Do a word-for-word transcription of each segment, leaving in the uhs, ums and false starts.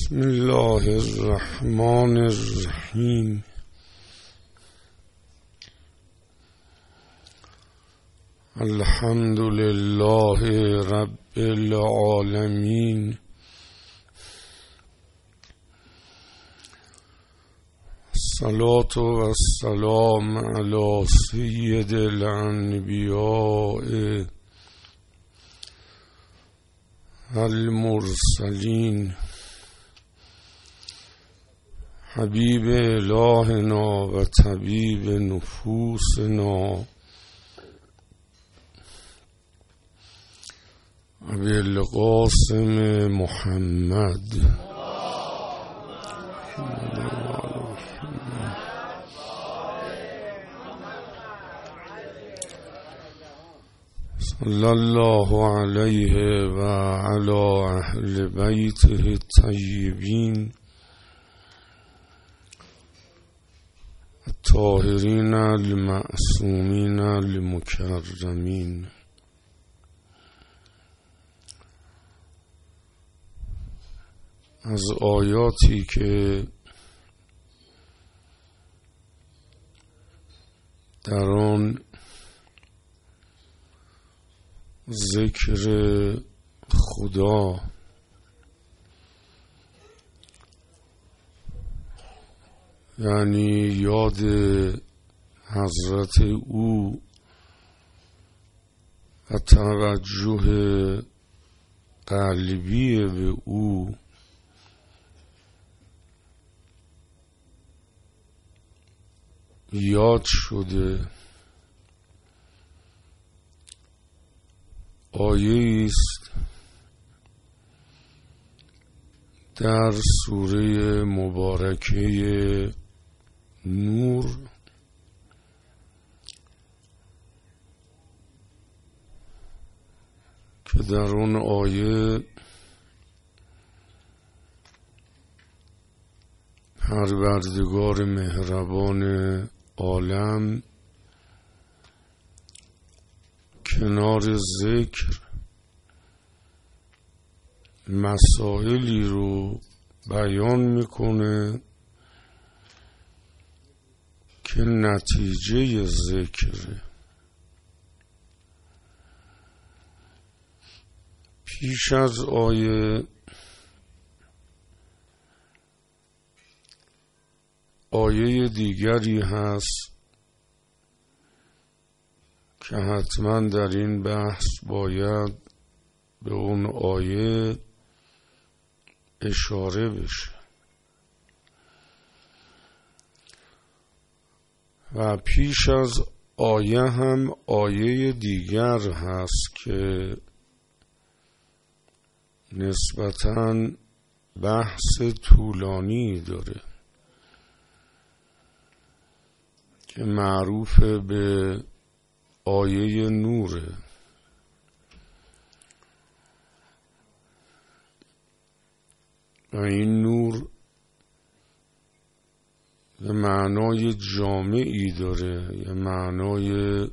بسم الله الرحمن الرحیم. الحمد لله رب العالمین. الصلاة و السلام علی سید الانبیاء المرسلین حبیب الهنا و طبیب نفوسنا ابی القاسم محمد صلی الله علیه و علی اهل بیته الطیبین الطاهرین المعصومین المکرمین. از آیاتی که در آن ذکر خدا یعنی یاد حضرت او و توجه قلبی به او یاد شده، آیه است در سوره مبارکه نور که در اون آیه پروردگار مهربان عالم کنار ذکر مسائلی رو بیان میکنه که نتیجه ذکره. پیش از آیه آیه دیگری هست که حتما در این بحث باید به اون آیه اشاره بشه و پیش از آیه هم آیه دیگر هست که نسبتاً بحث طولانی داره که معروف به آیه نوره. و این نور یه معنای جامعی داره، یه معنای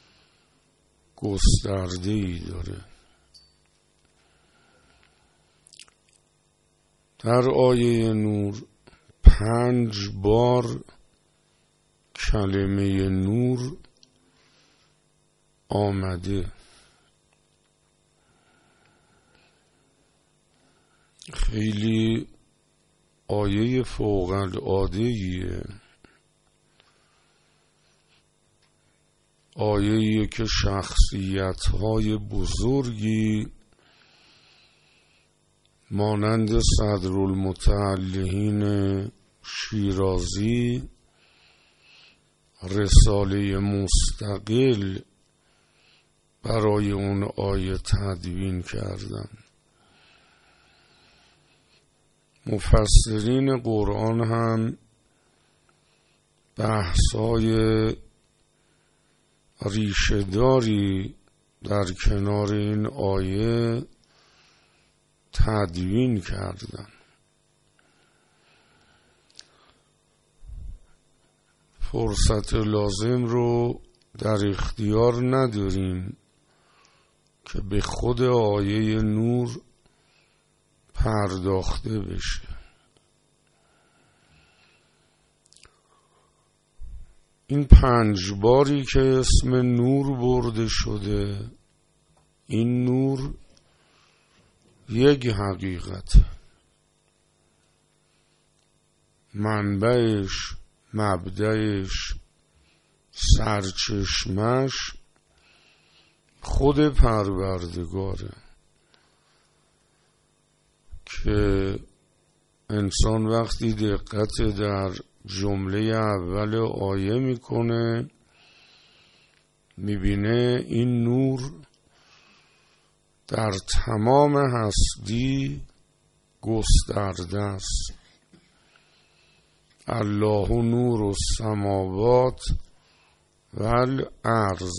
گسترده‌ای داره. در آیه نور پنج بار کلمه نور آمده. خیلی آیه فوق العاده‌ایه، آیه‌ایه که شخصیت‌های بزرگی مانند صدرالمتعلقین شیرازی رساله مستقل برای اون آیه تدوین کردن. مفسرین قرآن هم بحث‌های ریشه‌داری در کنار این آیه تدوین کردن. فرصت لازم رو در اختیار نداریم که به خود آیه نور پرداخته بشه. این پنج باری که اسم نور برده شده، این نور یک حقیقت، منبعش، مبدأش، سرچشمش خود پروردگاره که انسان وقتی دقت در جمله اول آیه میکنه میبینه این نور در تمام هستی گسترده است. الله نور السماوات و الارض،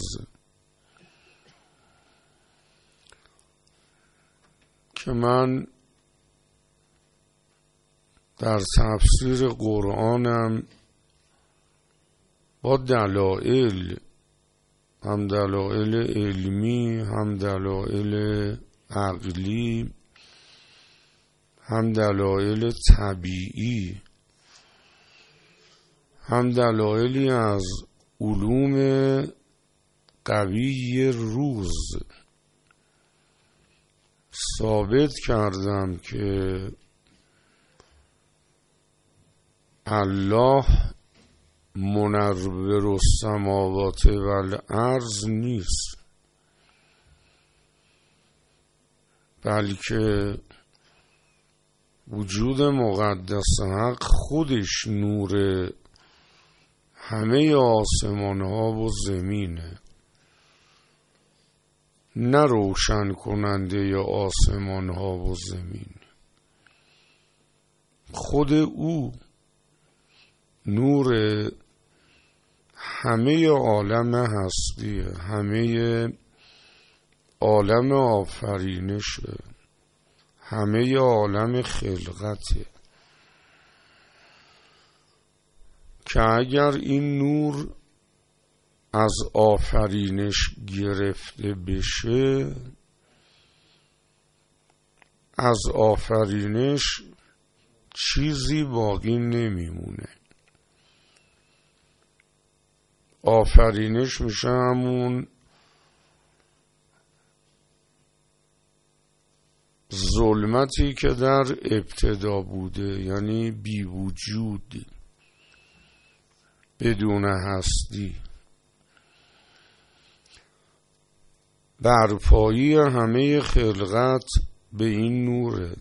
که من در تفسیر قرآنم با دلائل، هم دلائل علمی، هم دلائل عقلی، هم دلائل طبیعی، هم دلایلی از علوم قوی روز ثابت کردم که الله منور السماوات و الارض نیست، بلکه وجود مقدس حق خودش نور همه آسمان ها و زمینه، نه روشن کننده یا آسمان ها و زمین. خود او نور همه عالم هستیه، همه عالم آفرینشه، همه عالم خلقته، که اگر این نور از آفرینش گرفته بشه، از آفرینش چیزی باقی نمیمونه. آفرینش میشه همون ظلمتی که در ابتدا بوده، یعنی بی وجود، بدون هستی. برپایی همه خلقت به این نوره،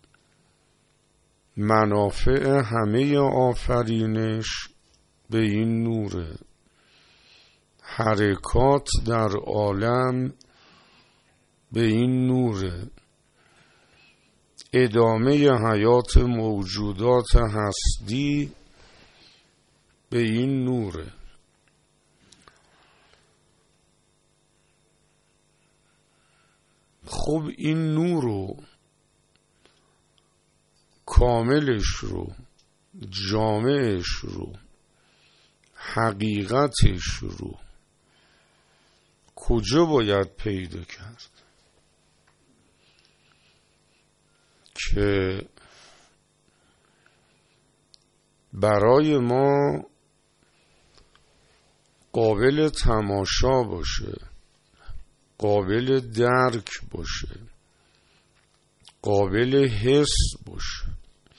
منافع همه آفرینش به این نوره، حرکات در عالم به این نوره، ادامه حیات موجودات هستی به این نوره. خب این نور رو، کاملش رو، جامعش رو، حقیقتش رو کجا باید پیدا کرد که برای ما قابل تماشا باشه، قابل درک باشه، قابل حس باشه؟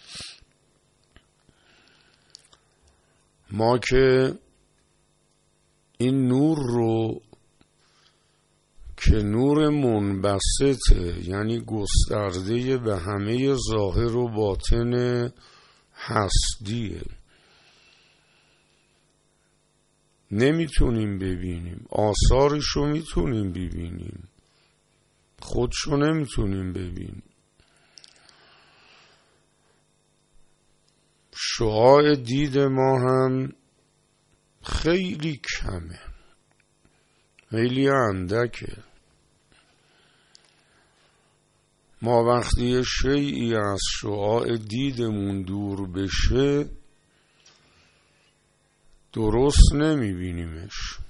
ما که این نور رو که نور منبسطه، یعنی گسترده به همه ظاهر و باطن هستیه، نمیتونیم ببینیم. آثارشو میتونیم ببینیم، خودشو نمیتونیم ببینیم. شعاع دید ما هم خیلی کمه، خیلی اندکه. ما وقتی شیئی از شعاع دیدمون دور بشه درست نمیبینیمش.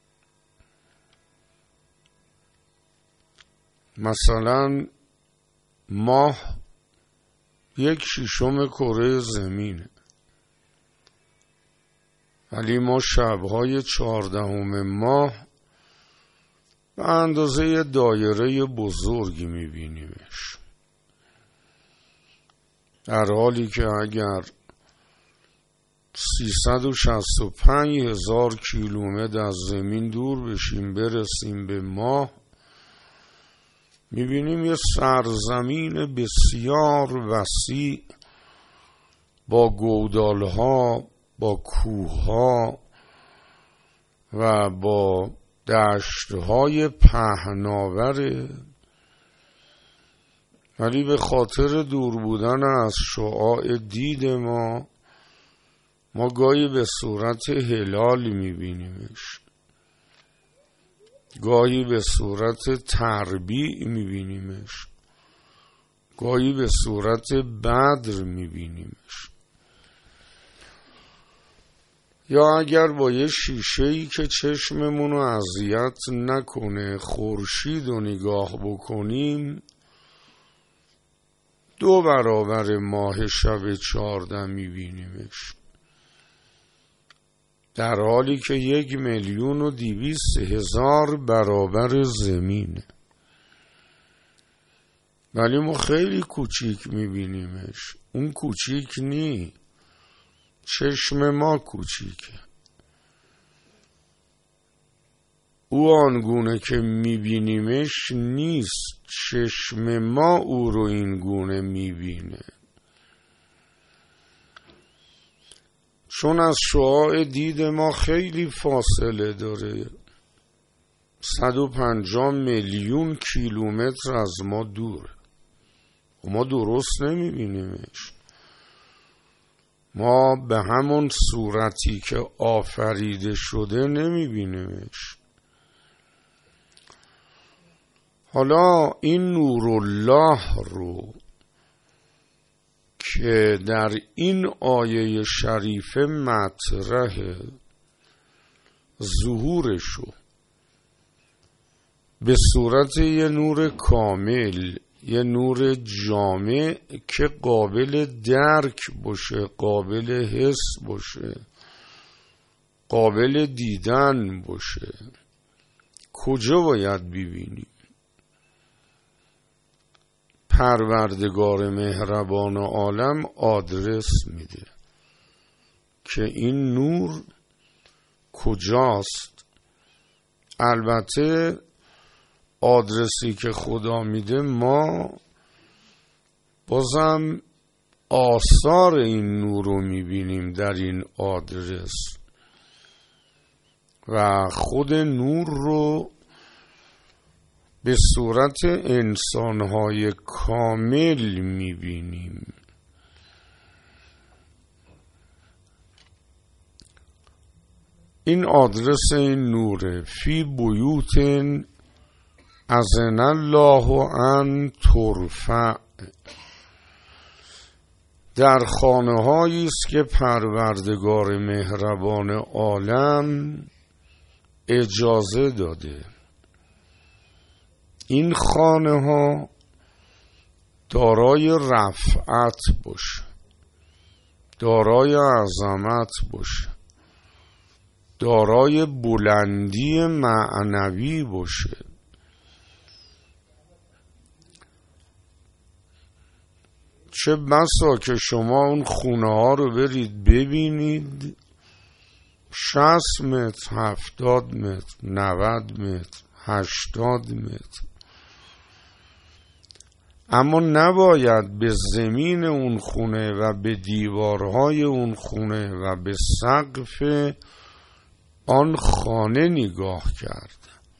مثلا ماه یک ششم کره زمینه، ولی ما شبهای چهاردهم ماه به اندازه دایره بزرگی میبینیمش، در حالی که اگر سیصد و شصت و پنج هزار کیلومتر از زمین دور بشیم برسیم به ماه، میبینیم یه سرزمین بسیار وسیع با گودالها، با کوهها و با دشتهای پهناوره، ولی به خاطر دور بودن از شعاع دید ما ما گاهی به صورت هلال میبینیمش، گاهی به صورت تربیع میبینیمش، گاهی به صورت بدر میبینیمش. یا اگر با یه شیشه‌ای که چشممونو اذیت نکنه خورشید رو نگاه بکنیم، دو برابر ماه شب چهارده میبینیمش، در حالی که یک میلیون و دویست هزار برابر زمینه، ولی ما خیلی کوچیک میبینیمش. اون کوچیک نی، چشم ما کوچیکه. او آنگونه که میبینیمش نیست، چشم ما او رو این گونه میبینه، چون از شعاع دید ما خیلی فاصله داره، صد و پنجاه میلیون کیلومتر از ما دوره و ما درست نمیبینیمش. ما به همون صورتی که آفریده شده نمیبینیمش. حالا این نورالله رو که در این آیه شریفه مطرح ظهورشو به صورت یه نور کامل، یه نور جامع که قابل درک باشه، قابل حس باشه، قابل دیدن باشه، کجا باید ببینیم؟ پروردگار مهربان عالم آدرس میده که این نور کجاست. البته آدرسی که خدا میده ما بازم آثار این نور رو میبینیم در این آدرس و خود نور رو به صورت انسانهای کامل میبینیم. این آدرس این نوره: فی بیوتن اذن الله ان ترفع، در خانه هایی است که پروردگار مهربان عالم اجازه داده. این خانه ها دارای رفعت باشه، دارای عظمت باشه، دارای بلندی معنوی باشه. چه بسا که شما اون خونه ها رو برید ببینید، شصت متر، هفتاد متر، نود متر، هشتاد متر، اما نباید به زمین اون خونه و به دیوارهای اون خونه و به سقف آن خانه نگاه کرد.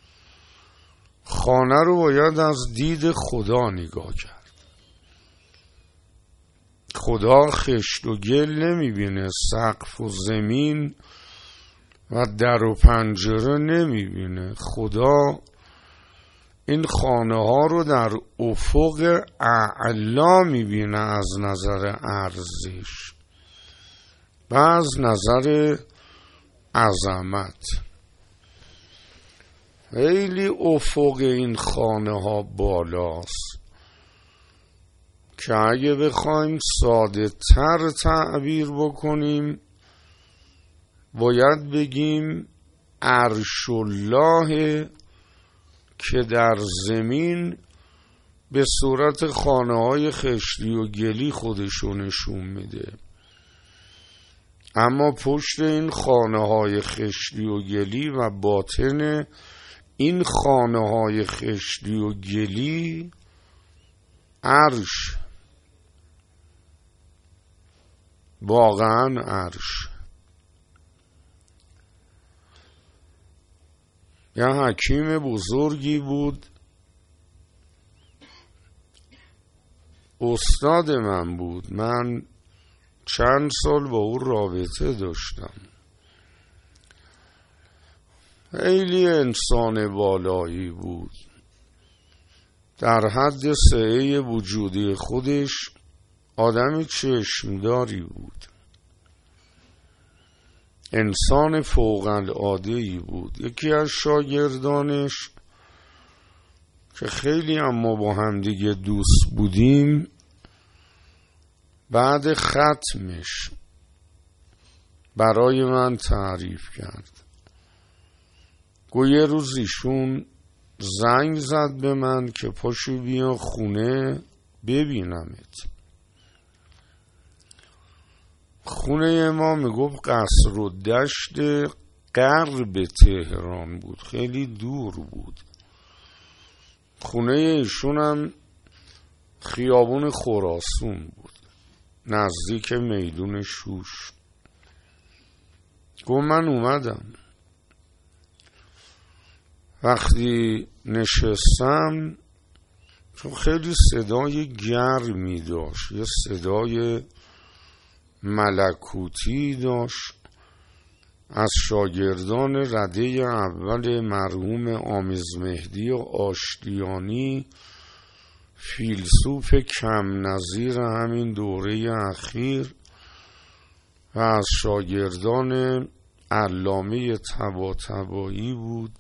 خانه رو باید از دید خدا نگاه کرد. خدا خشت و گل نمیبینه، سقف و زمین و در و پنجره نمیبینه. خدا این خانه ها رو در افق اعلا میبینه، از نظر ارزش و از نظر عظمت. خیلی افق این خانه ها بالاست که اگه بخوایم ساده تر تعبیر بکنیم، باید بگیم عرش الله که در زمین به صورت خانه های خشتی و گلی خودشو نشون میده، اما پشت این خانه های خشتی و گلی و باطن این خانه های خشتی و گلی عرش، واقعا عرش. یه حکیم بزرگی بود، استاد من بود، من چند سال با او رابطه داشتم. خیلی انسان بالایی بود، در حد سعه وجودی خودش آدم چشمداری بود، انسان فوق العاده‌ای بود. یکی از شاگردانش که خیلی اما با هم دیگه دوست بودیم، بعد ختمش برای من تعریف کرد. گو یه روز ایشون زنگ زد به من که پاشو بیا خونه ببینمت. خونه ما میگفت قصر و دشت غرب تهران بود، خیلی دور بود. خونه ایشون هم خیابون خراسون بود، نزدیک میدون شوش. گفت من اومدم. وقتی نشستم، چون خیلی صدای گرمی داشت، یه صدای ملکوتی داشت، از شاگردان رده اول مرحوم آمیز مهدی و آشتیانی، فیلسوف کم نظیر همین دوره اخیر، و از شاگردان علامه طباطبایی بود.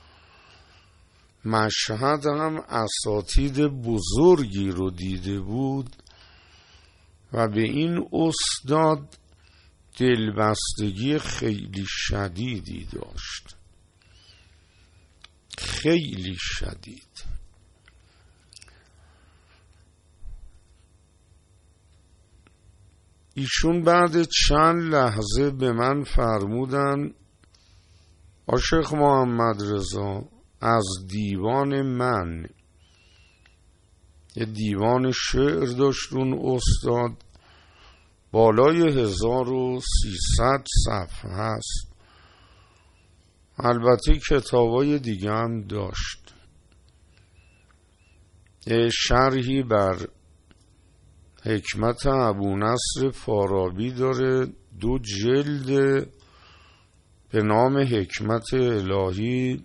مشهد هم اساتید بزرگی رو دیده بود و به این استاد دلبستگی خیلی شدیدی داشت، خیلی شدید. ایشون بعد چند لحظه به من فرمودن آشیخ محمد رضا، از دیوان من، یه دیوان شعر داشت اون استاد، بالای هزار و سیصد صفحه هست، البته کتابای دیگه هم داشت. یه شرحی بر حکمت ابو نصر فارابی داره، دو جلد، به نام حکمت الهی.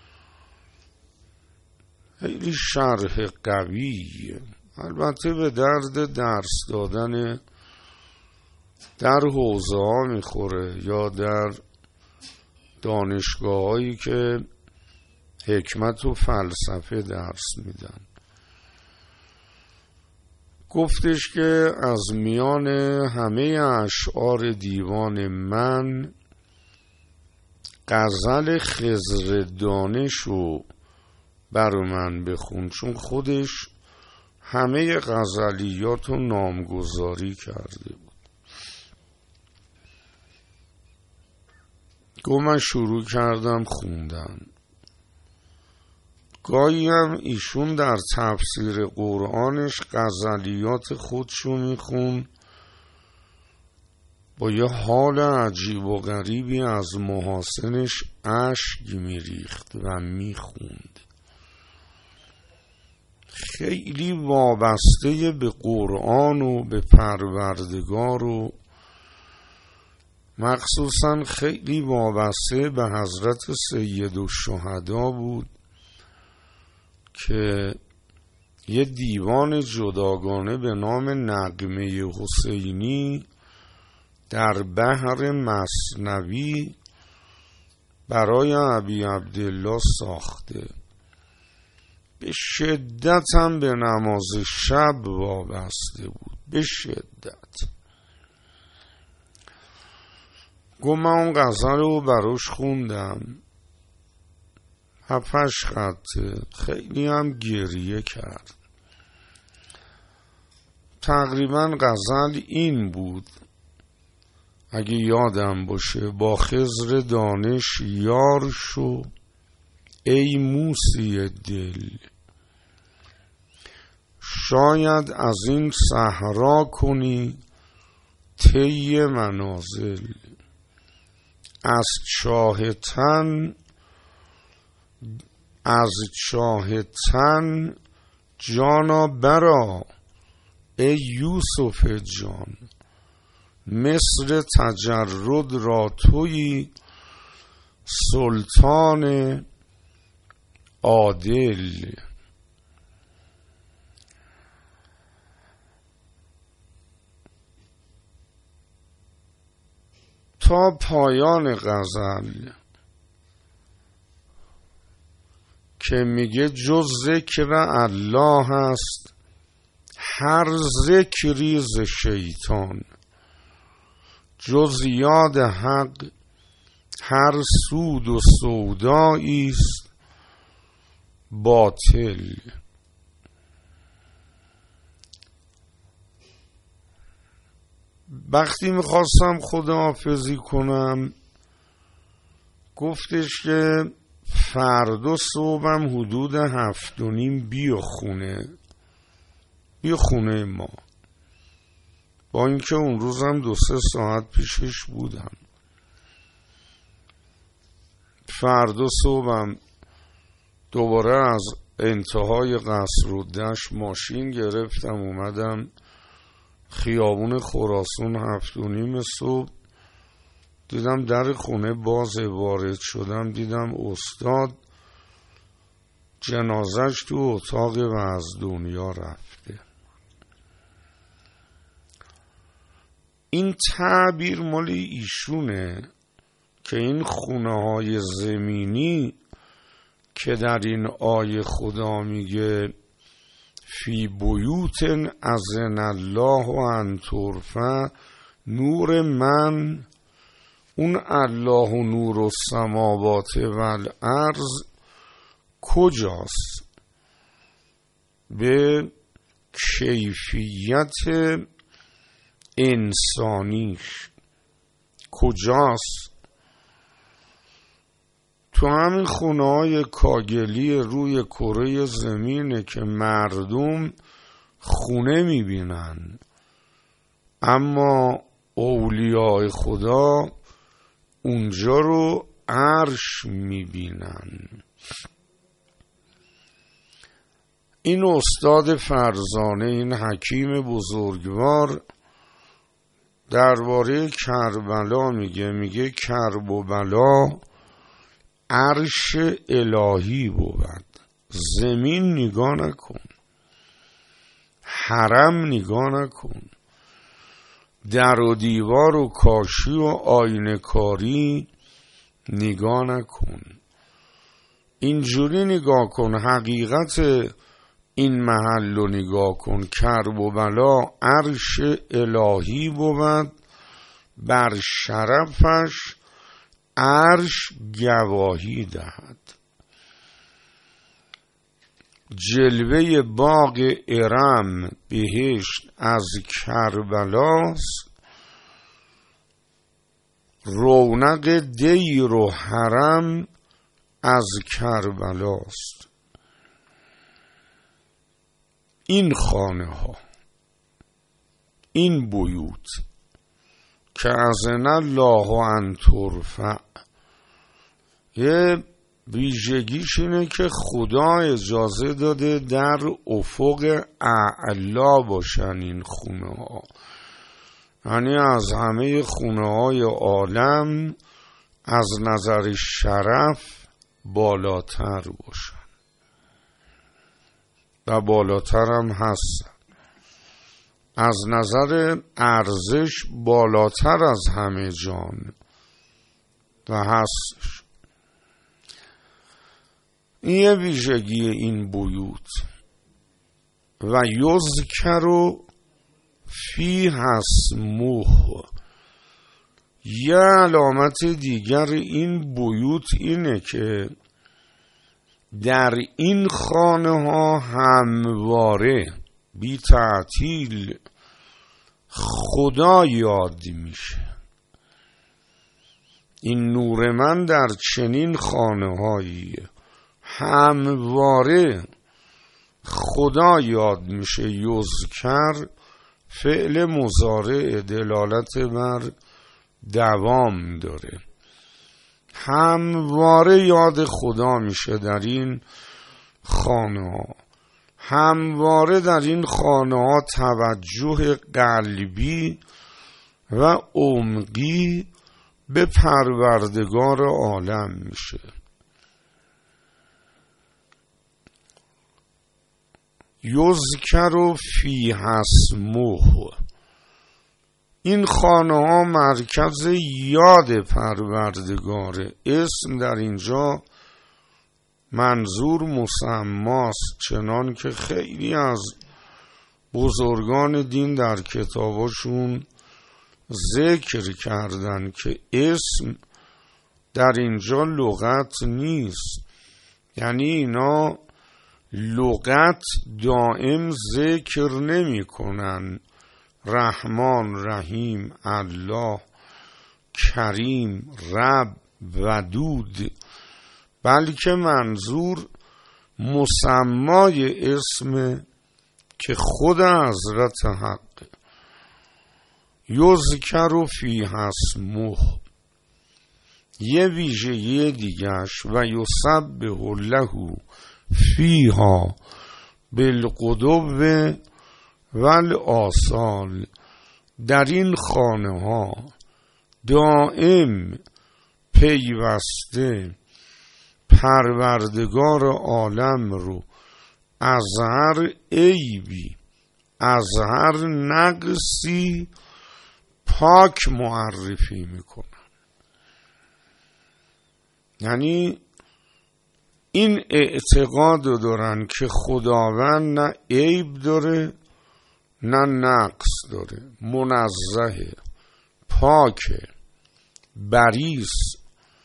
خیلی شرح قویه، البته به درد درس دادن در حوزه ها میخوره یا در دانشگاه هایی که حکمت و فلسفه درس میدن. گفتش که از میان همه اشعار دیوان من غزل خضر دانشو برا من بخون، چون خودش همه غزلیات رو نامگذاری کرده بود. گفت من شروع کردم خوندن. گاهی هم ایشون در تفسیر قرآنش غزلیات خودشو میخون، با یه حال عجیب و غریبی از محاسنش اشک میریخت و میخوند. خیلی وابسته به قرآن و به پروردگار و مخصوصا خیلی وابسته به حضرت سید الشهدا بود که یه دیوان جداگانه به نام نغمه حسینی در بحر مثنوی برای ابی عبدالله ساخته. به شدت هم به نماز شب وابسته بود، به شدت. گفت من اون غزل رو براش خوندم هفتش خطه، خیلی هم گریه کرد. تقریبا غزل این بود اگه یادم باشه: با خضر دانش یار شو ای موسی دل، شاید از این صحرا کنی طی منازل، از چاه تن از چاه تن جانا برا ای یوسف جان، مصر تجرد را تویی سلطان عادل. تا پایان غزل که میگه جز ذکر الله هست هر ذکری ز شیطان، جز یاد حق هر سود و سودایی است باطل. وقتی میخواستم خداحافظی کنم گفتش که فردا صبحم حدود هفت و نیم بیا خونه بیا خونه ما، با اینکه اون روزم دو سه ساعت پیشش بودم. فردا صبحم دوباره از انتهای قصر و دشت ماشین گرفتم اومدم خیابون خراسان. هفت و نیم صبح دیدم در خونه باز، وارد شدم دیدم استاد جنازش تو اتاق و از دنیا رفته. این تعبیر مال ایشونه که این خونه های زمینی که در این آیه خدا میگه فی بیوت اذن الله و ان ترفع نور من، اون الله و نور السماوات و الارض کجاست؟ به کیفیت انسانیش کجاست؟ تو همین خونه های کاگلی روی کره زمینه که مردم خونه میبینن، اما اولیاء خدا اونجا رو عرش میبینن. این استاد فرزانه، این حکیم بزرگوار درباره کربلا میگه میگه کرب و بلا عرش الهی بود. زمین نگاه نکن، حرم نگاه نکن، در و دیوار و کاشی و آینه کاری نگاه نکن، اینجوری نگاه کن، حقیقت این محل رو نگاه کن. کرب و بلا عرش الهی بود، بر شرفش عرش گواهی دهد. جلوه باغ ارم بهشت از کربلاست، رونق دیر و حرم از کربلاست. این خانه ها، این بیوت که اذن الله ان ترفع، یه ویژگیش اینه که خدا اجازه داده در افق اعلا باشن این خونه ها، یعنی از همه خونه های عالم از نظر شرف بالاتر باشن و بالاتر هم هستن، از نظر ارزش بالاتر از همه جان و هستش. این یه ویژگی این بیوت. و یذکر فی اسمه، یه علامت دیگر این بیوت اینه که در این خانه ها همواره بی تعطیل خدا یاد میشه. این نور من در چنین خانه هایی همواره خدا یاد میشه. یذکر فعل مضارع دلالت بر دوام داره. همواره یاد خدا میشه در این خانه ها. همواره در این خانه ها توجه قلبی و عمقی به پروردگار عالم میشه. یذکر فیه اسمه، این خانه ها مرکز یاد پروردگاره. اسم در اینجا منظور مسماست، چنان که خیلی از بزرگان دین در کتاباشون ذکر کردن که اسم در اینجا لغت نیست. یعنی اینا لغت دائم ذکر نمی کنن، رحمان، رحیم، الله، کریم، رب، ودود، بلکه منظور مسمای اسم که خود حضرت حق. یذکر فیه اسمه، یه ویژگی دیگرش و یسبح له فیها بالغدو والآصال، در این خانه ها دائم پیوسته پروردگار عالم رو از هر عیبی، از هر نقصی پاک معرفی میکنن. یعنی این اعتقاد رو دارن که خداوند نه عیب داره نه نقص داره، منزهه، پاکه، بریست.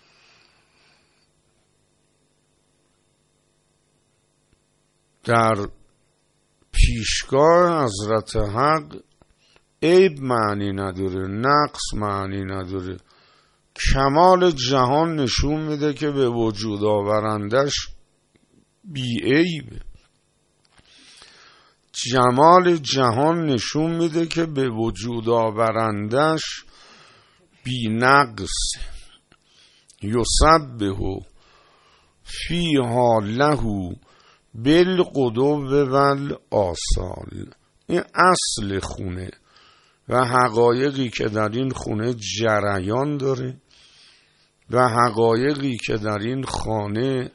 در پیشگاه حضرت حق عیب معنی نداره، نقص معنی نداره. کمال جهان نشون میده که به وجود آورندش بی عیب. جمال جهان نشون میده که به وجود آورندش بی نقص. یسبح فیها له بالغدو والآصال، این اصل خونه و حقایقی که در این خونه جریان داره و حقایقی که در این خانه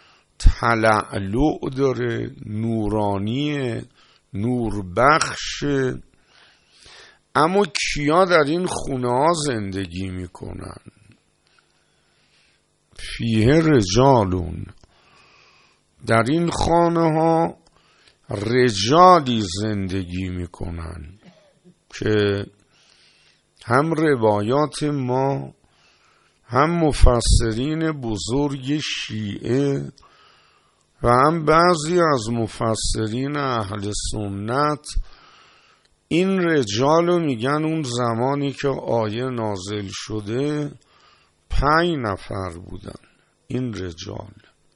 تلألؤ داره، نورانیه، نور بخش. اما کیا در این خونه ها زندگی میکنن؟ فیه رجالون، در این خانه ها رجالی زندگی میکنن که هم روایات ما هم مفسرین بزرگ شیعه و هم بعضی از مفسرین اهل سنت این رجال رو میگن اون زمانی که آیه نازل شده پنج نفر بودن. این رجال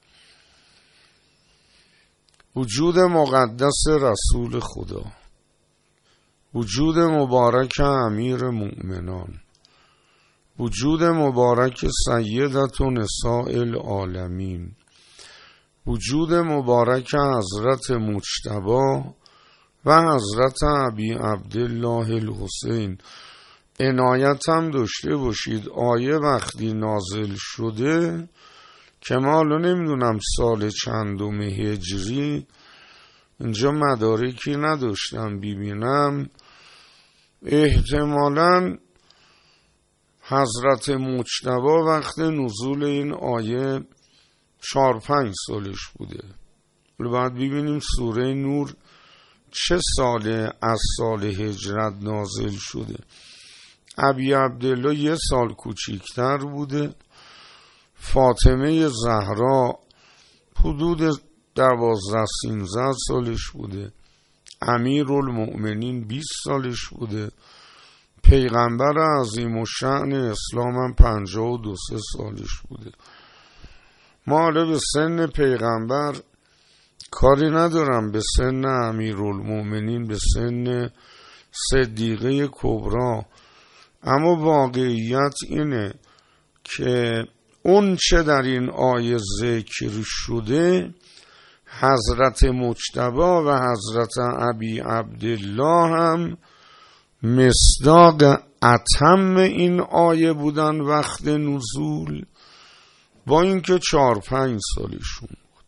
وجود مقدس رسول خدا، وجود مبارک امیر مؤمنان، وجود مبارک سیدت و نساء العالمین، وجود مبارک حضرت مجتبی و حضرت ابی عبدالله الحسین. عنایت هم داشته باشید آیه وقتی نازل شده که ما الان نمیدونم سال چندم هجری، اینجا مدارکی نداشتم ببینم، احتمالاً حضرت مجتبی وقت نزول این آیه چار پنج سالش بوده. بعد ببینیم سوره نور چه ساله از سال هجرت نازل شده. ابی عبدالله یه سال کوچیکتر بوده، فاطمه زهرا حدود دوازده سینزده سالش بوده، امیرالمؤمنین بیست سالش بوده، پیغمبر عظیم الشأن اسلام هم پنجاه و دو سه سالش بوده. ما حالا به سن پیغمبر کاری ندارم، به سن امیرالمؤمنین، به سن صدیقه کبری، اما واقعیت اینه که اون چه در این آیه ذکر شده حضرت مجتبی و حضرت ابی عبدالله هم مصداق اتم این آیه بودن وقت نزول، با اینکه چهار پنج سالشون بود.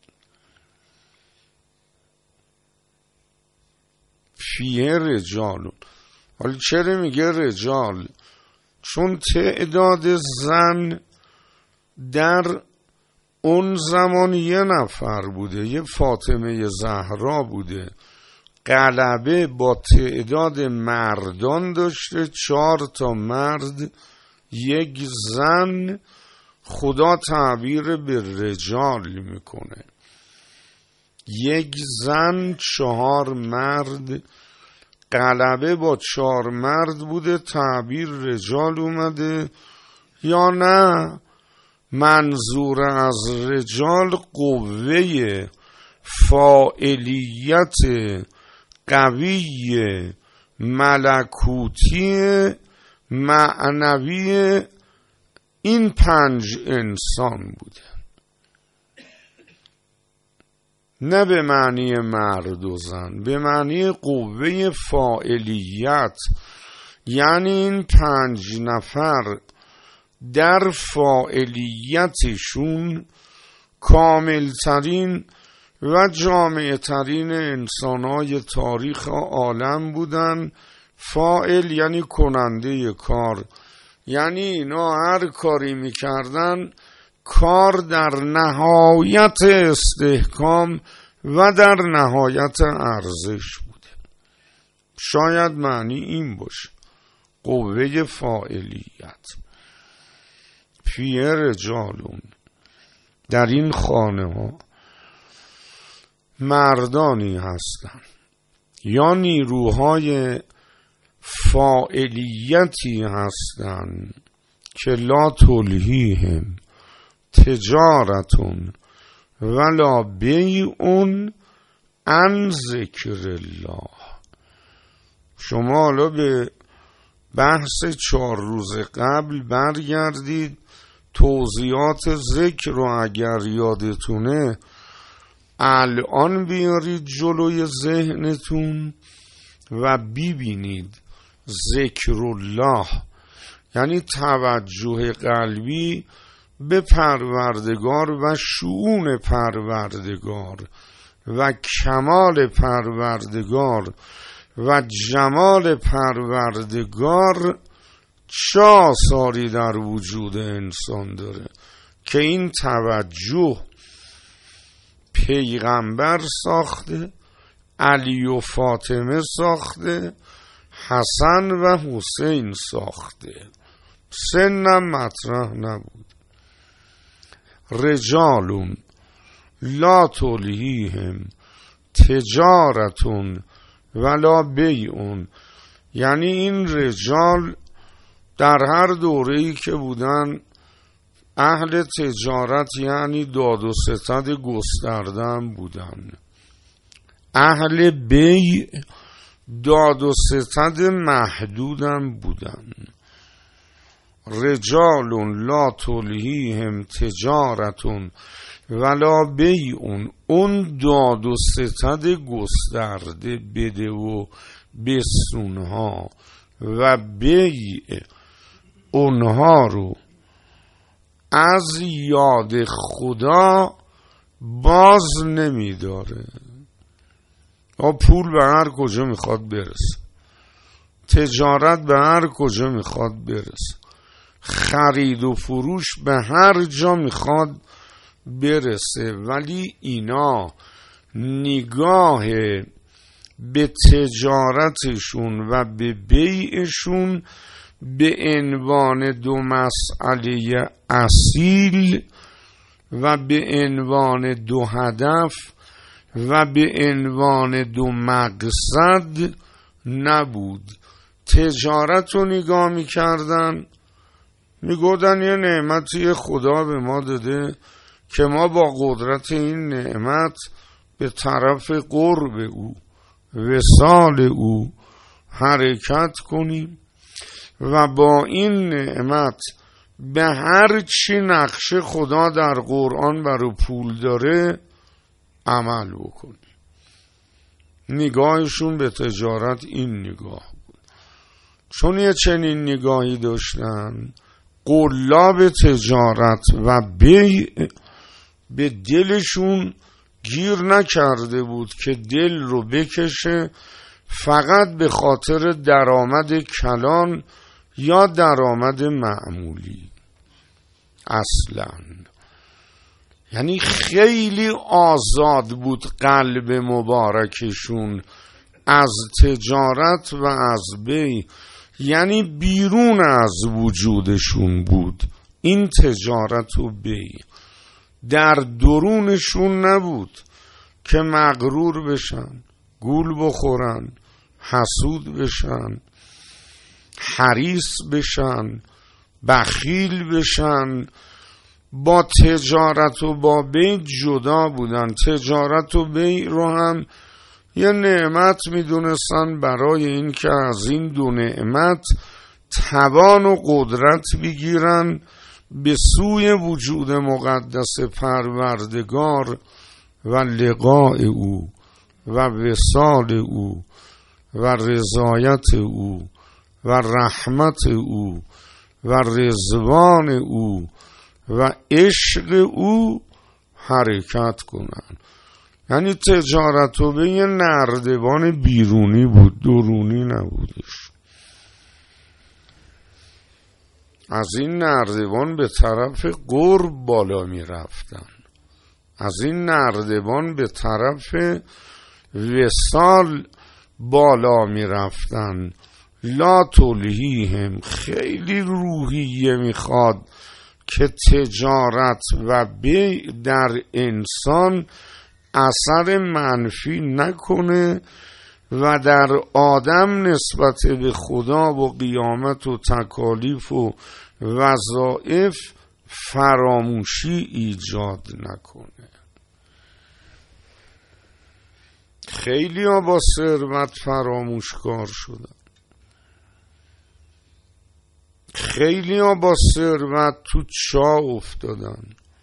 فیه رجالون. حالا چرا میگه رجال؟ چون تعداد زن در اون زمان یه نفر بوده، یه فاطمه زهرا بوده، غلبه با تعداد مردان داشته، چهار تا مرد یک زن. خدا تعبیر به رجال میکنه، یک زن چهار مرد، غلبه با چهار مرد بوده، تعبیر رجال اومده. یا نه منظور از رجال قوه فاعلیت قوی ملکوتی معنوی این پنج انسان بوده، نه به معنی مرد و زن، به معنی قوه فاعلیت. یعنی این پنج نفر در فاعلیتشون کاملترین و جامعترین انسانهای تاریخ عالم بودن. فاعل یعنی کننده کار، یعنی اینا هر کاری میکردن کار در نهایت استحکام و در نهایت ارزش بوده. شاید معنی این باشه، قوه فاعلیت. فیه رجالون، در این خانه ها مردانی هستند یا نیروهای فاعلیتی هستند که لا تلهیهم تجارتون ولا بیعون عن ذکر الله. شما حالا به بحث چهار روز قبل برگردید، توضیحات ذکر رو اگر یادتونه الان بیارید جلوی ذهنتون و ببینید ذکر الله یعنی توجه قلبی به پروردگار و شؤون پروردگار و کمال پروردگار و جمال پروردگار چه آثاری در وجود انسان داره که این توجه پیغمبر ساخته، علی و فاطمه ساخته، حسن و حسین ساخته. سنم مطرح نبود. رجالون لا تلهیهم تجارتون ولا بیعون، یعنی این رجال در هر دوره‌ای که بودن اهل تجارت یعنی داد و ستد گستردن بودن، اهل بیع داد و ستد محدودم بودن. رجالون لا تلهیهم تجارتون ولا بیعون، اون داد و ستد گسترده بده و بسونها و بیع اونها رو از یاد خدا باز نمی داره. پول به هر کجا میخواد برسه، تجارت به هر کجا میخواد برسه، خرید و فروش به هر جا میخواد برسه، ولی اینا نگاه به تجارتشون و به بیعشون به عنوان دو مسئله اصیل و به عنوان دو هدف و به عنوان دو مقصد نبود. تجارت رو نگاه میکردن، میگفتن یه نعمتی خدا به ما داده که ما با قدرت این نعمت به طرف قرب او، وصال او حرکت کنیم و با این نعمت به هر چی نقشه خدا در قرآن برای پول داره عمل بکنیم. نگاهشون به تجارت این نگاه بود. چون یه چنین نگاهی داشتن، قلاب تجارت و بیع به دلشون گیر نکرده بود که دل رو بکشه فقط به خاطر درآمد کلان یا درآمد معمولی. اصلا یعنی خیلی آزاد بود قلب مبارکشون از تجارت و از بیع، یعنی بیرون از وجودشون بود این تجارت و بیع، در درونشون نبود که مغرور بشن، گول بخورن، حسود بشن، حریص بشن، بخیل بشن. با تجارت و با بیع جدا بودن. تجارت و بیع رو هم یه نعمت میدونستن برای این که از این دو نعمت توان و قدرت بگیرن به سوی وجود مقدس پروردگار و لقاء او و وصال او و رضایت او و رحمت او و رضوان او و عشق او حرکت کنن. یعنی تجارت و به یه نردبان بیرونی بود، درونی نبودش. از این نردبان به طرف قرب بالا می رفتن، از این نردبان به طرف وصال بالا می رفتن. لا تلهیهم، خیلی روحیه میخواد که تجارت و بیع در انسان اثر منفی نکنه و در آدم نسبت به خدا و قیامت و تکالیف و وظایف فراموشی ایجاد نکنه. خیلی ها با ثروت فراموشکار شدن، خیلی ها با ثروت تو چاه افتادن،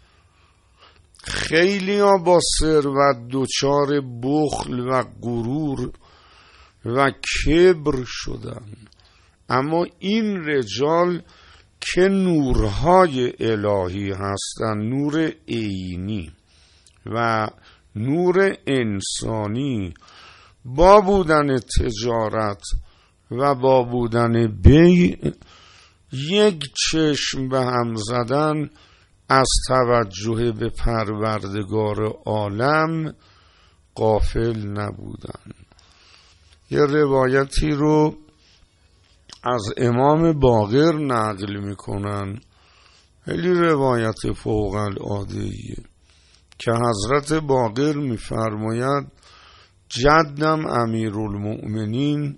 خیلی ها با ثروت دوچار بخل و غرور و کبر شدن. اما این رجال که نورهای الهی هستند، نور عینی و نور انسانی، با بودن تجارت و با بودن بیع یک چشم به هم زدن از توجه به پروردگار عالم غافل نبودن. یه روایتی رو از امام باقر نقل میکنن، خیلی روایت فوق العاده‌ایه که حضرت باقر میفرماید جدم امیرالمؤمنین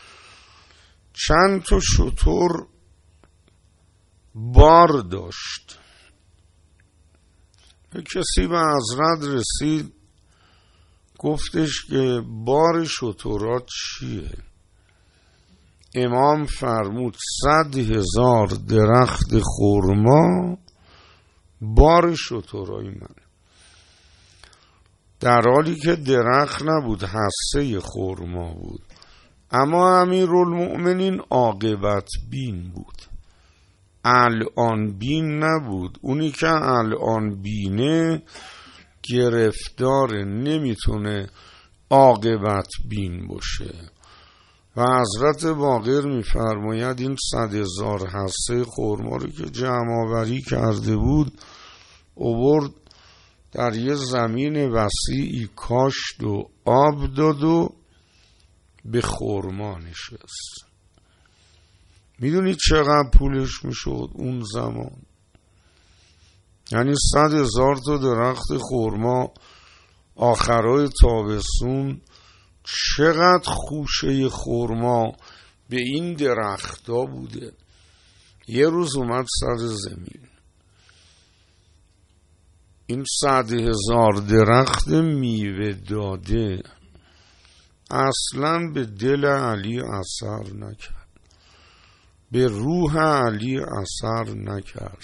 چند تا شتر بار داشت. کسی به حضرت رسید گفتش که بار شترات چیه؟ امام فرمود صد هزار درخت خرما بار شترای من، در حالی که درخت نبود، حصه خرما بود. اما امیرالمؤمنین عاقبت بین بود، الان بین نبود. اونی که الان بینه گرفتار، نمیتونه عاقبت بین باشه. و حضرت باقر میفرماید این صد هزار حصه خرما رو که جمع آوری کرده بود آورد در یه زمین وسیعی کاشت و آب داد و به خرما نشست. میدونی چقدر پولش میشد اون زمان؟ یعنی صد هزار تا درخت خرما آخرای تابستون، چقدر خوشه خرما به این درختا بوده. یه روز اومد سر زمین، این صد هزار درخت میوه داده اصلا به دل علی اثر نکرد، به روح علی اثر نکرد.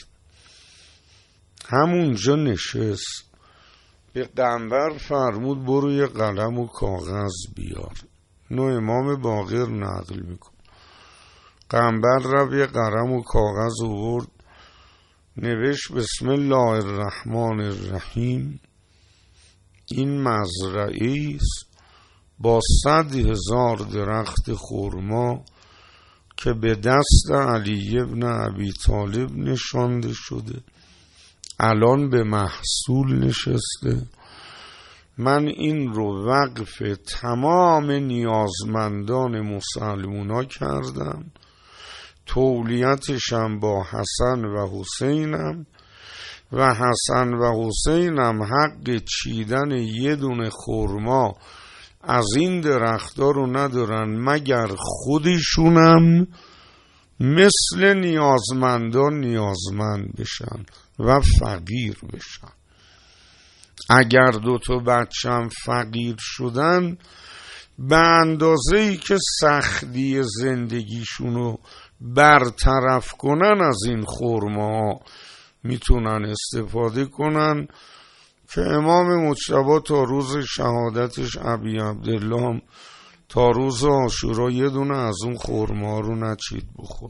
همونجا نشست، به قنبر فرمود برو یه قلم و کاغذ بیار. نو امام باقر نقل میکن. قنبر را یه قلم و کاغذ آورد، نوشت بسم الله الرحمن الرحیم. این مزرعه است با صد هزار درخت خرما که به دست علی ابن ابی طالب نشانده شده، الان به محصول نشسته. من این رو وقف تمام نیازمندان مسلمونا کردم، تولیتشم با حسن و حسینم و حسن و حسینم حق چیدن یه دونه خرما از این درختار رو ندارن مگر خودشونم مثل نیازمندان نیازمند بشن و فقیر بشن. اگر دو تا بچم فقیر شدن، به اندازه ای که سختی زندگیشونو برطرف کنن از این خرما میتونن استفاده کنن، که امام مجتبی تا روز شهادتش ابی عبدالله تا روز عاشورا یه دونه از اون خرما رو نچید بخوره.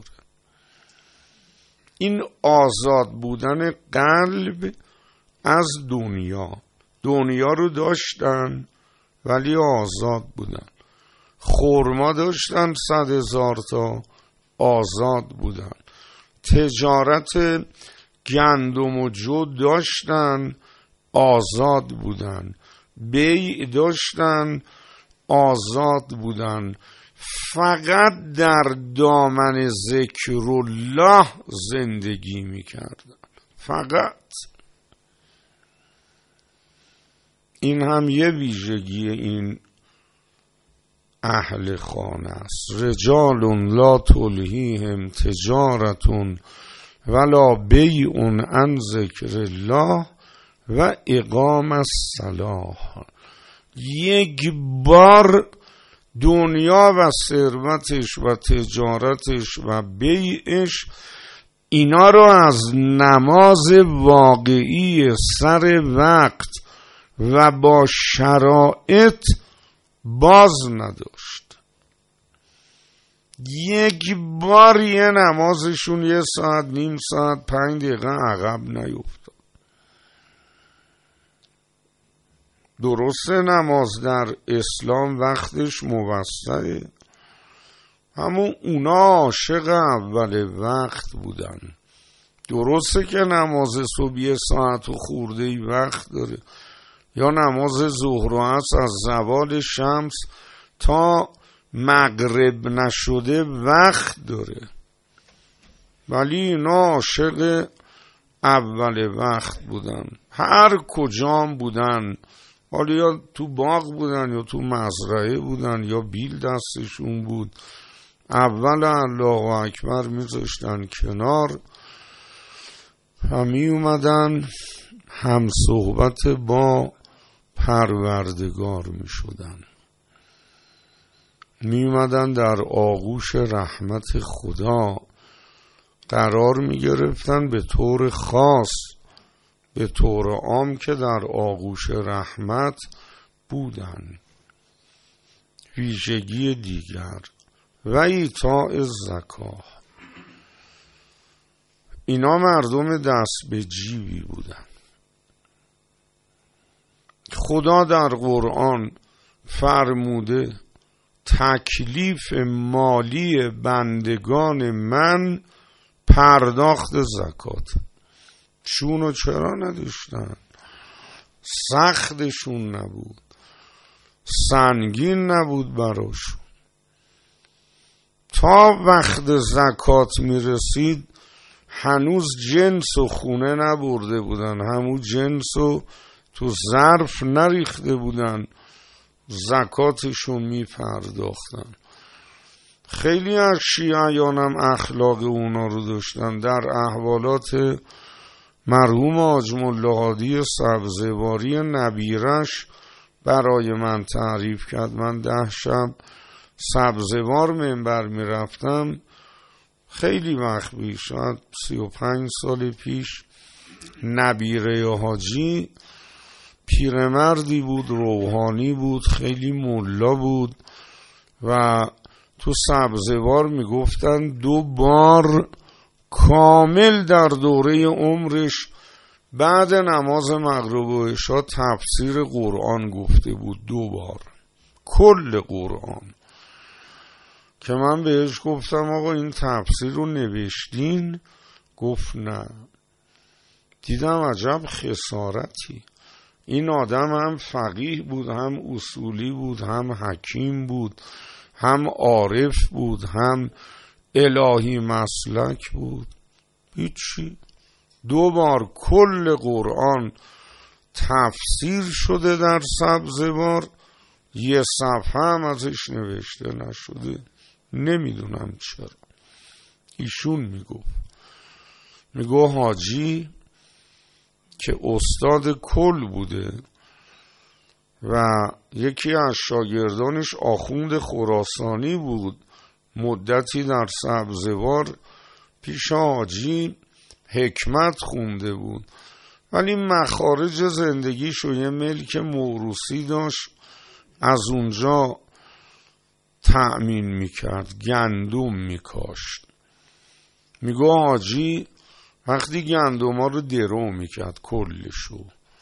این آزاد بودن قلب از دنیا، دنیا رو داشتن ولی آزاد بودن. خرما داشتن صد هزار تا، آزاد بودن. تجارت گندم و جو داشتن، آزاد بودن. بیع داشتن، آزاد بودن. فقط در دامن ذکر الله زندگی میکردن، فقط. این هم یه ویژگی این اهل خانه است. رجال لا تلهیهم تجارتون ولا بیع عن ذکر الله و اقام الصلاة. یک بار دنیا و ثروتش و تجارتش و بیعش اینا رو از نماز واقعی سر وقت و با شرایط باز نداشت. یک بار یه نمازشون یه ساعت، نیم ساعت، پنج دقیقه عقب نیفتاد. درسته نماز در اسلام وقتش موسعه، همون اونا عاشق اول وقت بودن. درسته که نماز صبح یه ساعت و خورده ای وقت داره، یا نماز ظهر و عصر از زوال شمس تا مغرب نشده وقت داره، ولی اینا عاشق اول وقت بودن. هر کجام بودن، حالا یا تو باغ بودن یا تو مزرعه بودن یا بیل دستشون بود، اول الله اکبر میذاشتن کنار و می اومدن هم صحبت با پروردگار می شدن، می اومدن در آغوش رحمت خدا قرار می گرفتن، به طور خاص به طور عام که در آغوش رحمت بودن. ویژگی دیگر و ایتاء زکات. اینا مردم دست به جیبی بودن. خدا در قرآن فرموده تکلیف مالی بندگان من پرداخت زکات. چونو چرا نداشتن؟ سختشون نبود، سنگین نبود براشون. تا وقت زکات میرسید هنوز جنس و خونه نبرده بودن، همون جنس و تو ظرف نریخته بودن، زکاتشو میپرداختن. خیلی از شیعیانم اخلاق اونا رو داشتن. در احوالات مرحوم حاج ملا هادی سبزواری نبیرش برای من تعریف کرد. من ده شب سبزوار منبر میرفتم، خیلی وقت پیش، شاید سی و پنج سال پیش، نبیره حاجی پیرمردی بود، روحانی بود، خیلی ملا بود و تو سبزوار میگفتن دو بار کامل در دوره عمرش بعد نماز مغرب و عشا تفسیر قرآن گفته بود، دو بار کل قرآن. که من بهش گفتم آقا این تفسیر رو نوشتین؟ گفت نه. دیدم عجب خسارتی. این آدم هم فقیه بود، هم اصولی بود، هم حکیم بود، هم عارف بود، هم الهی مسلک بود. هیچی. دو بار کل قرآن تفسیر شده در سبزوار، یه صفحه هم ازش نوشته نشده. نمیدونم چرا. ایشون میگفت میگو حاجی که استاد کل بوده و یکی از شاگردانش آخوند خراسانی بود، مدتی در سبزوار پیش حاجی حکمت خونده بود، ولی مخارج زندگیش و یه ملک موروثی داشت، از اونجا تأمین میکرد، گندم میکاشت. میگو حاجی وقتی گندم ها رو درو میکرد کلشو،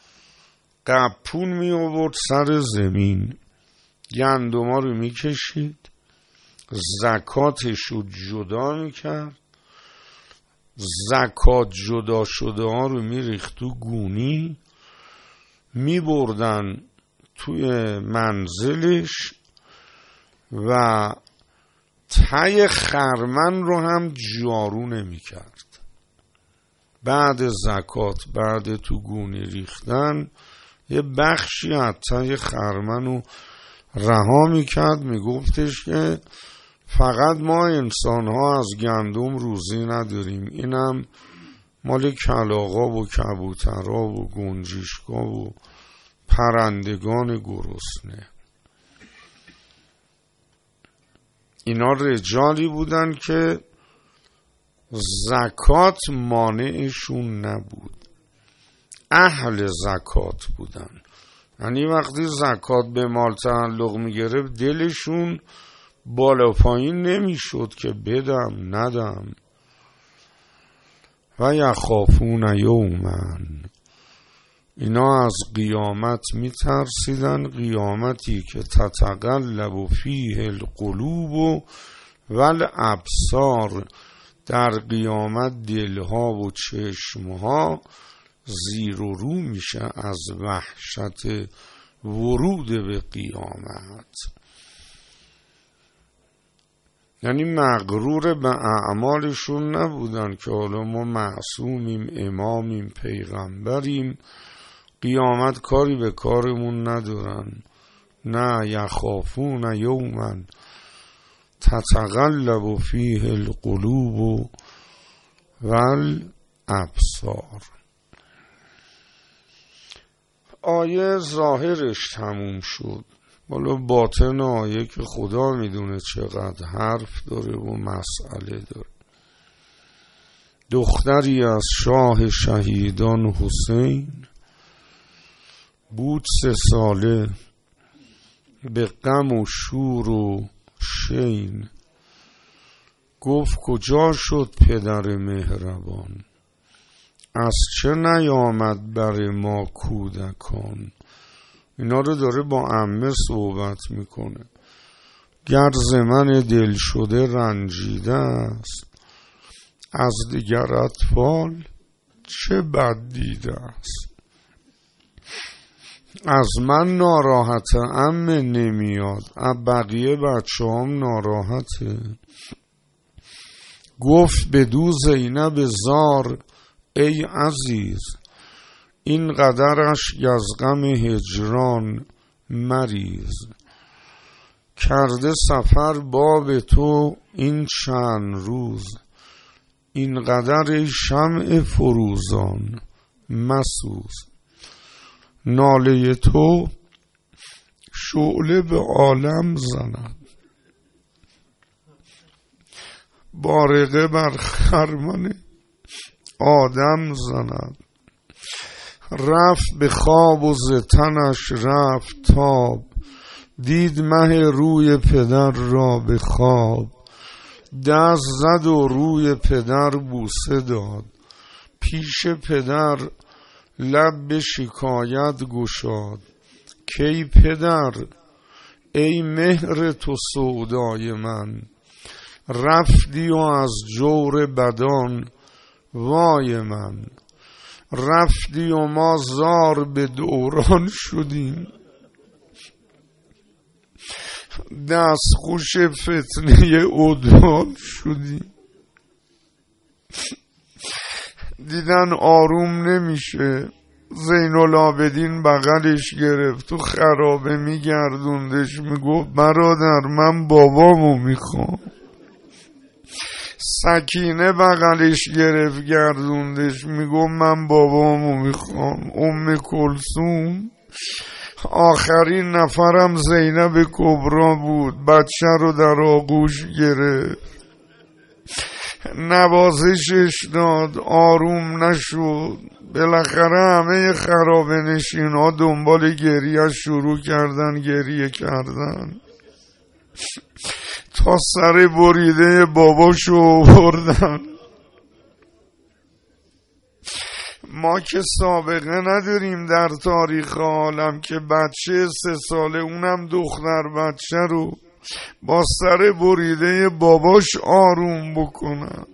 قپون می آورد سر زمین، گندم ها رو میکشید، زکاتش رو جدا میکرد، زکات جدا شده ها رو میریخت تو گونی، میبردن توی منزلش و ته خرمن رو هم جارو نمیکرد. بعد زکات، بعد تو گونی ریختن، یه بخشی از ته خرمن رو رها میکرد. میگفتش که فقط ما انسان ها از گندم روزی نداریم، اینم مال کلاغا و کبوترها و گنجشکا و پرندگان گرسنه. اینا رجالی بودن که زکات مانعشون نبود، اهل زکات بودن. یعنی وقتی زکات به مال تعلق میگرفت دلشون بالا پایین نمیشد که بدم ندم. و یخافون یومن، اینا از قیامت میترسیدن، قیامتی که تتقلب فیه القلوب و الابصار، در قیامت دلها و چشمها زیر و رو میشه از وحشت ورود به قیامت. یعنی مغرور به اعمالشون نبودن که حالا ما معصومیم، امامیم، پیغمبریم، قیامت کاری به کارمون ندارن. نه، یخافون یوما تتقلب فیه القلوب و الابصار. آیه ظاهرش تموم شد، حالا باطن آیه که خدا میدونه چقدر حرف داره و مسئله داره. دختری از شاه شهیدان حسین بود سه ساله، به غم و شور و شین، گفت کجا شد پدر مهربان، از چه نیامد بر ما کودکان. اینا رو داره با عمه صحبت میکنه. گر ز من دل شده رنجیده است، از دیگر اطفال چه بد دیده است. از من ناراحت عمه نمیاد، از بقیه بچه هم ناراحته. گفت بدو زینب زار ای عزیز، این قدرش از غم هجران مریز. کرده سفر باب تو این چند روز، این قدر ای شمع فروزان مسوز. ناله تو شعله به عالم زند، بارقه بر خرمن آدم زند. رفت به خواب و ز تنش رفت تاب، دید مه روی پدر را به خواب. دست زد و روی پدر بوسه داد، پیش پدر لب به شکایت گشاد. کی پدر ای مهر تو سودای من، رفتی و از جور بدان وای من. رفتی و ما زار به دوران شدیم، دست خوش فتنه عدوان شدیم. دیدن آروم نمیشه، زین العابدین بغلش گرفت تو خرابه میگردوندش، میگفت برادر من بابامو میخوام. سکینه بغلش گرفت گردوندش، میگفت من بابامو میخوام. ام کلثوم آخرین نفرم زینب کبرا بود، بچه رو در آغوش گرفت، نوازشش داد، آروم نشد. بالاخره همه خرابه نشین ها دنبال گریه شروع کردن گریه کردن، تا سر بریده باباشو بردن. ما که سابقه نداریم در تاریخ عالم که بچه سه ساله اونم دختر بچه رو با سر بریده باباش آروم بکنن.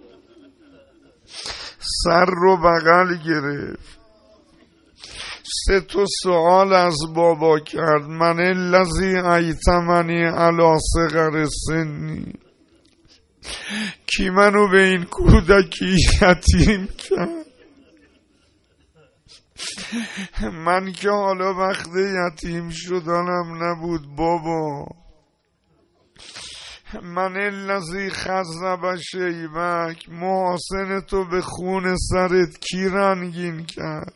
سر رو بغل گرفت، سه تا سوال از بابا کرد. من الذی ایتمنی علی صغر سنی، کی منو به این کودکی یتیم کرد؟ من که حالا وقت یتیم شدنم نبود بابا. من الذی خضب شیبک، محاسن تو به خون سرت کی رنگین کرد؟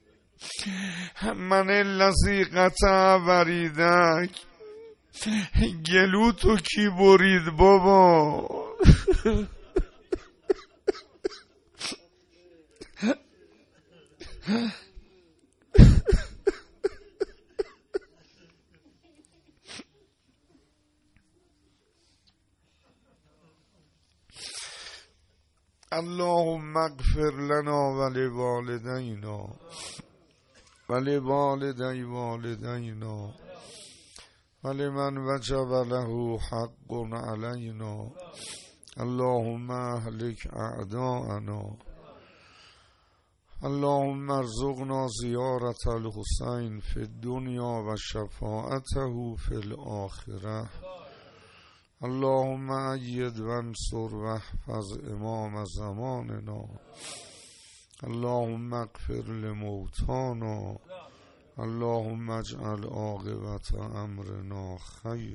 من الذی قطع وریدک، گلو تو کی برید بابا؟ اللهم اغفر لنا ولوالدینا ولوالدی والدینا ولمن وجب له حق علینا. اللهم اهلک اعداءنا. اللهم ارزقنا زیارت الحسین فی الدنیا و شفاعته فی الاخره. اللهم اید وانصر واحفظ امام زماننا. اللهم اغفر لموتانا. اللهم اجعل عاقبت امرنا خیر.